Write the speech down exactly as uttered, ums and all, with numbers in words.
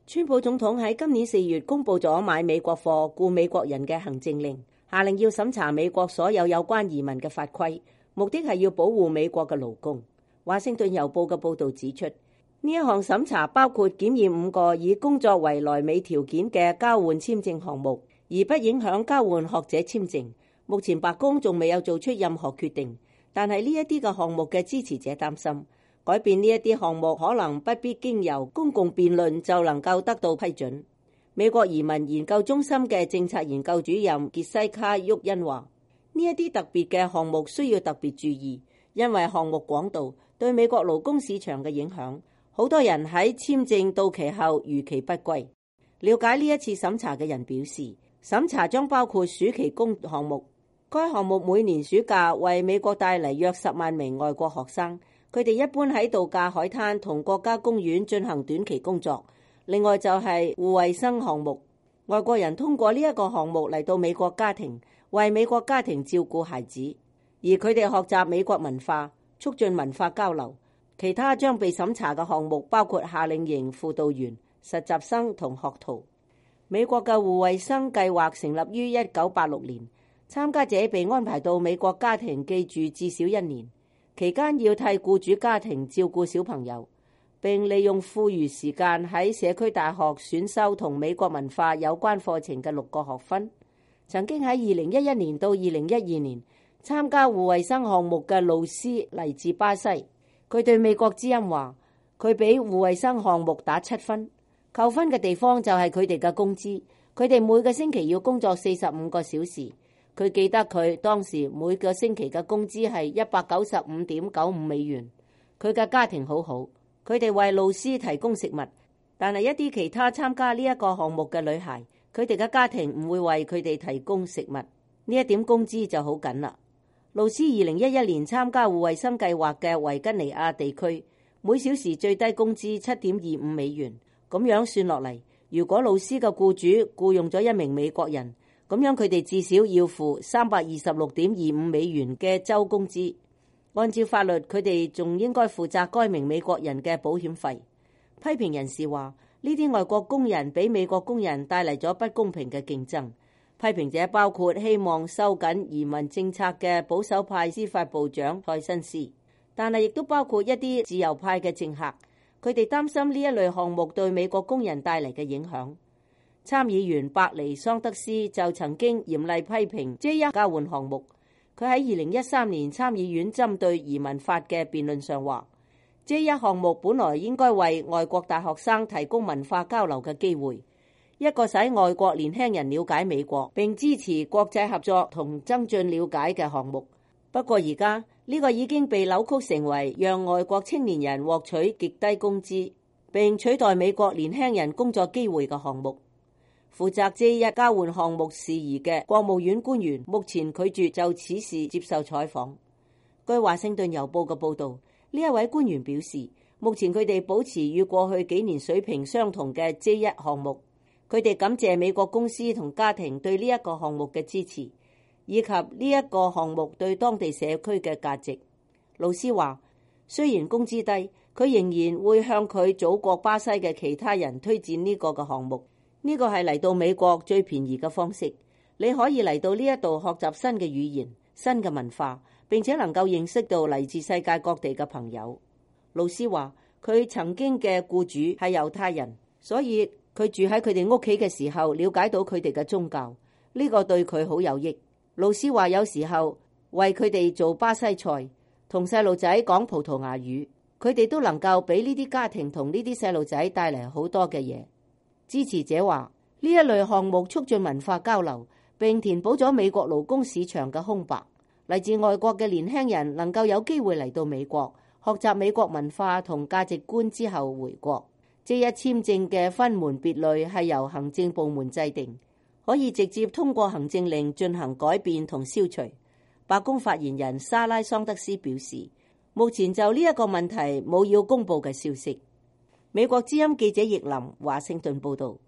川普總統喺今年四月公布咗買美國貨、雇美國人嘅行政令，下令要審查美國所有有關移民嘅法規，目的係要保護美國嘅勞工。華盛頓郵報嘅報導指出，呢一項審查包括檢驗五個以工作為來美條件嘅交換簽證項目，而不影響交換學者簽證。目前白宮仲未有做出任何決定，但係呢一啲嘅項目嘅支持者擔心，改變呢一啲項目可能不必經由公共辯論就能夠得到批准。美國移民研究中心嘅政策研究主任傑西卡·沃恩話：呢一啲特別嘅項目需要特別注意，因為項目廣度對美國勞工市場嘅影響，好多人喺簽證到期後逾期不歸。了解呢一次審查嘅人表示，審查將包括暑期工項目。該項目每年暑假為美國帶嚟約十萬名外國學生，佢哋一般喺度假海灘同國家公園進行短期工作。另外就係護衛生項目，外國人通過呢一個項目嚟到美國家庭，為美國家庭照顧孩子，而佢哋學習美國文化，促進文化交流。其他將被審查嘅項目包括夏令營輔導員、實習生同學徒。美國嘅護衛生計劃成立於一九八六年，參加者被安排到美國家庭寄住至少一年，期間要替僱主家庭照顧小朋友，並利用課餘時間喺社區大學選修同美國文化有關課程嘅六個學分。曾經喺二零一一年到二零一二年參加護衛生項目嘅露斯嚟自巴西，佢對美國之音話：佢俾護衛生項目打七分，扣分嘅地方就係佢哋嘅工資，佢哋每個星期要工作四十五個小時。佢記得佢當時每個星期嘅工資係一百九十五點九五美元。佢嘅家庭好好，佢哋為露斯提供食物，但係一啲其他參加呢一個項目嘅女孩，佢哋嘅家庭唔會為佢哋提供食物，呢一點工資就好緊啦。露斯二零一一年參加護衛生計劃嘅維吉尼亞地區，每小時最低工資七點二五美元。咁樣算落嚟，如果露斯嘅僱主僱用咗一名美國人，咁樣佢哋至少要付三百二十六點二五美元嘅週工資。按照法律，佢哋仲應該負責該名美國人嘅保險費。批評人士話，呢啲外國工人俾美國工人帶嚟咗不公平嘅競爭。批評者包括希望收緊移民政策嘅保守派司法部長塞申斯，但係亦都包括一啲自由派嘅政客。佢哋擔心呢一類項目對美國工人帶嚟嘅影響。參議員伯尼桑德斯就曾經嚴厲批評 J 一 交換項目。佢喺二零一三年參議院針對移民法嘅辯論上話 J 一 項目本來應該為外國大學生提供文化交流嘅機會，一個使外國年輕人了解美國並支持國際合作同增進了解嘅項目。不過而家呢個已經被扭曲成為讓外國青年人獲取極低工資並取代美國年輕人工作機會嘅項目。負責 J 一 交換項目事宜嘅國務院官員目前拒絕就此事接受採訪。據華盛頓郵報嘅報導，呢一位官員表示，目前佢哋保持與過去幾年水平相同嘅 J 一 項目。佢哋感謝美國公司同家庭對呢一個項目嘅支持，以及呢一個項目對當地社區嘅價值。老師話，雖然工資低，佢仍然會向佢祖國巴西嘅其他人推薦呢個嘅項目。呢個係嚟到美國最便宜嘅方式，你可以嚟到呢一度學習新嘅語言、新嘅文化，並且能夠認識到嚟自世界各地嘅朋友。老師話，佢曾經嘅僱主係猶太人，所以佢住喺佢哋屋企嘅時候，了解到佢哋嘅宗教，呢個對佢好有益。老師話，有時候為佢哋做巴西菜，同細路仔講葡萄牙語，佢哋都能夠俾呢啲家庭同呢啲細路仔帶嚟好多嘅嘢。支持者話，呢一類項目促進文化交流，並填補咗美國勞工市場嘅空白。嚟自外國嘅年輕人能夠有機會嚟到美國，學習美國文化同價值觀之後回國。J 一簽證嘅分門別類係由行政部門制定，可以直接通過行政令進行改變同消除。白宮發言人莎拉桑德斯表示，目前就呢一個問題冇要公佈嘅消息。美國之音記者葉林華盛頓報道。